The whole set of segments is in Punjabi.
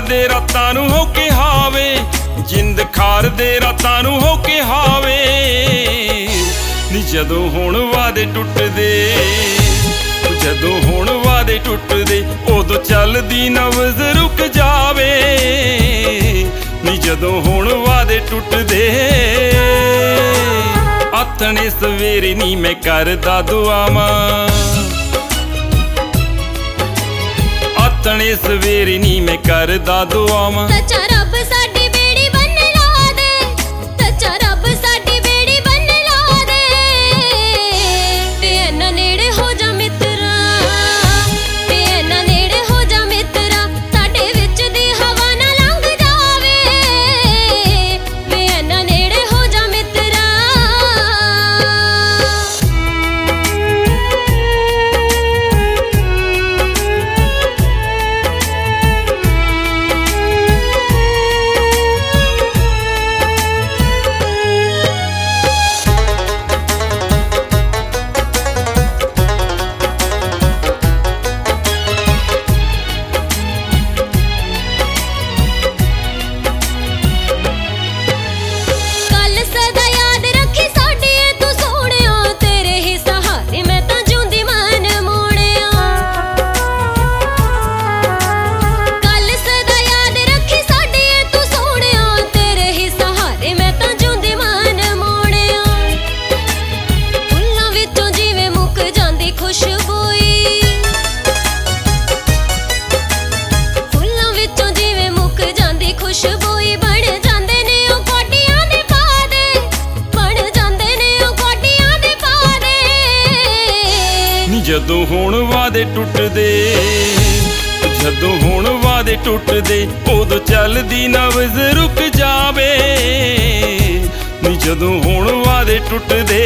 ਦੇ ਰਾਤਾਂ ਨੂੰ ਹੋ ਕੇ ਹਾਵੇ, ਜਿੰਦ ਖਾਰ ਦੇ ਰਾਤਾਂ ਨੂੰ ਹੋ ਕੇ ਹਾਵੇ ਨੀ ਜਦੋਂ ਹੁਣ ਵਾਦੇ ਟੁੱਟਦੇ, ਜਦੋਂ ਹੁਣ ਵਾਦੇ ਟੁੱਟਦੇ ਉਦੋਂ ਚੱਲਦੀ ਨਬਜ਼ ਰੁਕ ਜਾਵੇ ਨੀ ਜਦੋਂ ਹੁਣ ਵਾਦੇ ਟੁੱਟਦੇ। ਆਥਣੇ ਸਵੇਰੇ ਨੀ ਮੈਂ ਕਰਦਾ ਦੁਆਵਾਂ, ਆਥਣੇ ਸਵੇਰੇ ਨੀ ਮੈਂ ਕਰਦਾ ਦੁਆਵਾਂ। ਸੱਚਾ ਰੱਬ ਸਾਡੀ ਬੇੜੀ ਬੰਨ ਲਾ ਦੇ, ਸੱਚਾ ਰੱਬ ਸਾਡੀ ਬੇੜੀ ਬੰਨ ਲਾ ਦੇ ਤੇ ਇਹਨਾਂ ਨੇੜੇ ਹੋ ਜਾ ਮਿੱਤਰਾ, ਤੇ ਇਹਨਾਂ ਨੇੜੇ ਹੋ ਜਾ ਮਿੱਤਰਾ, ਸਾਡੇ ਵਿੱਚ ਦੀ ਹਵਾ ਨਾ ਲੰਘ ਜਾਵੇ ਵੇ ਇਹਨਾਂ ਨੇੜੇ ਹੋ ਜਾ ਮਿੱਤਰਾ। ਜਦੋਂ ਹੁਣ ਵਾਦੇ ਟੁੱਟਦੇ, ਜਦੋਂ ਹੁਣ ਵਾਦੇ ਟੁੱਟਦੇ ਉਦੋਂ ਚੱਲਦੀ ਨਬਜ਼ ਰੁਕ ਜਾਵੇ ਨੀ ਜਦੋਂ ਹੁਣ ਵਾਦੇ ਟੁੱਟਦੇ।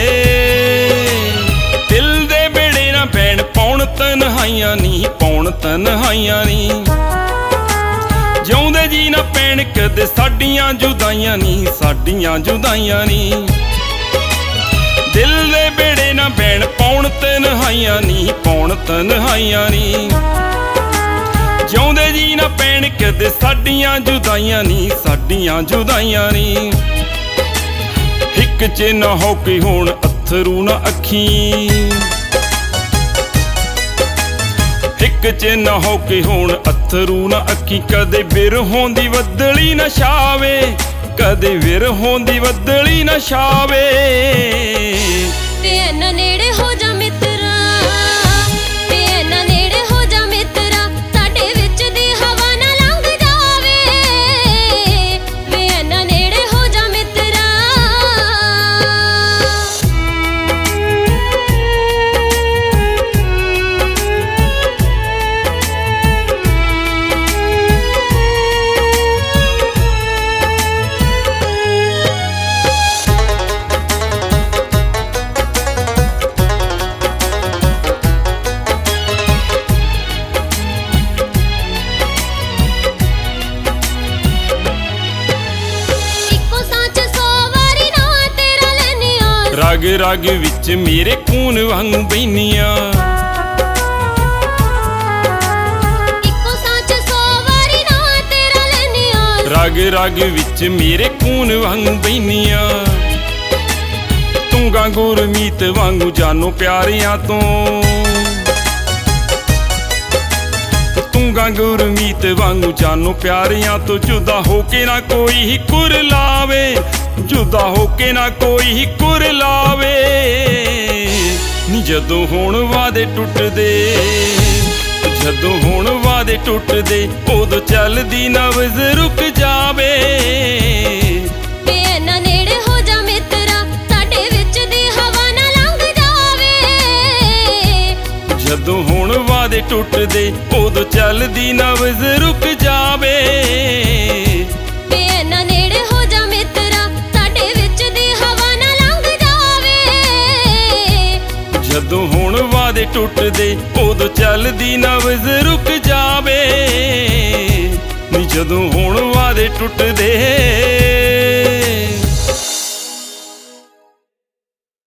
ਦਿਲ ਦੇ ਬੇੜੇ ਨਾ ਪੈਣ ਪਾਉਣ ਤਨਹਾਈਆਂ ਨੀ, ਪਾਉਣ ਤਨਹਾਈਆਂ ਨੀ, ਜਿਉਂਦੇ ਜੀ ਨਾ ਪੈਣ ਕਦੇ ਸਾਡੀਆਂ ਜੁਦਾਈਆਂ ਨੀ, ਸਾਡੀਆਂ ਜੁਦਾਈਆਂ ਨੀ। ਦਿਲ ਦੇ ਬੇੜੇ ਨਾ ਬੈਣ ਪਾਉਣ ਤਨਹਾਈਆਂ ਨੀ, ਪਾਉਣ ਤਨਹਾਈਆਂ ਨੀ, ਜਿਉਂਦੇ ਜੀ ਨਾ ਪੈਣ ਕਦੇ ਸਾਡੀਆਂ ਜੁਦਾਈਆਂ ਨੀ, ਸਾਡੀਆਂ ਜੁਦਾਈਆਂ ਨੀ। ਹਿੱਕ 'ਚ ਨਾ ਹੋ ਕੇ ਹੁਣ ਅੱਥਰੂ ਨਾ ਅੱਖੀਂ, ਹਿੱਕ 'ਚ ਨਾ ਹੋ ਕੇ ਹੁਣ ਅੱਥਰੂ ਨਾ ਅੱਖੀਂ, ਕਦੇ ਬਿਰਹੋਂ ਦੀ ਬੱਦਲੀ ਨਾ ਛਾਵੇ, ਕਦੇ ਵਿਰਹੋਂ ਦੀ ਬੱਦਲੀ ਨਾ ਛਾਵੇ ਤੇ ਇਹਨਾਂ ਨੇੜੇ ਹੋ ਜਾ ਮਿੱਤਰਾ, ਤੇ ਇਹਨਾਂ ਨੇੜੇ ਹੋ ਜਾ ਮਿੱਤਰਾ, ਸਾਡੇ ਵਿੱਚ ਦੀ ਹਵਾ ਨਾ ਲੰਘ ਜਾਵੇ ਵੇ ਇਹਨਾਂ ਨੇੜੇ ਹੋ ਜਾ ਮਿੱਤਰਾ। ਰਗ ਰਗ ਵਿੱਚ ਮੇਰੇ ਖੂਨ ਵਾਂਗੂ ਬਹਿਨੀਆਂ, ਇੱਕੋ ਸਾਂਝ 100 ਵਾਰੀ ਨਾ ਤੇਰਾ ਲੈਨੀਆਂ, ਰਗ ਰਗ ਵਿੱਚ ਮੇਰੇ ਖੂਨ ਵਾਂਗੂ ਬਹਿਨੀਆਂ। ਤੂੰ ਗਾ ਗੁਰਮੀਤ ਵਾਂਗੂ ਜਾਨੋ ਪਿਆਰਿਆਂ ਤੋਂ, ਤੂੰ ਗਾ ਗੁਰਮੀਤ ਵਾਂਗੂ ਜਾਨੋ ਪਿਆਰਿਆਂ ਤੋਂ, ਜੁਦਾ ਹੋ ਕੇ ਨਾ ਕੋਈ ਕੁਰ ਲਾਵੇ, ਜੁਦਾ ਹੋ ਕੇ ਨਾ ਕੋਈ ਕੁਰ ਲਾਵੇ ਨੀ ਜਦੋਂ ਹੁਣ ਵਾਦੇ ਟੁੱਟਦੇ, ਜਦੋਂ ਹੁਣ ਵਾਦੇ ਟੁੱਟਦੇ ਉਦੋਂ ਚੱਲਦੀ ਨਬਜ਼ ਰੁਕ ਜਾਵੇ ਤੇ ਇਹਨਾਂ ਨੇੜੇ ਹੋ ਜਾ ਮਿੱਤਰਾ, ਸਾਡੇ ਵਿੱਚ ਦੀ ਹਵਾ ਨਾ ਲੰਘ ਜਾਵੇ। ਜਦੋਂ ਹੁਣ ਵਾਦੇ ਟੁੱਟਦੇ ਉਦੋਂ ਚੱਲਦੀ ਨਬਜ਼ ਰੁਕ ਜਾਵੇ ਤੇ ਇਹਨਾਂ ਨੇੜੇ ਹੋ ਜਾ ਮਿੱਤਰਾ, ਸਾਡੇ ਵਿੱਚ ਦੀ ਹਵਾ ਨਾ ਲੰਘ ਜਾਵੇ। ਜਦੋਂ ਹੁਣ ਵਾਦੇ ਟੁੱਟਦੇ ਉਦੋਂ ਚੱਲਦੀ ਨਬਜ਼ ਰੁਕ ਜਾਵੇ ਨੀ ਜਦੋਂ ਹੁਣ ਵਾਦੇ ਟੁੱਟਦੇ।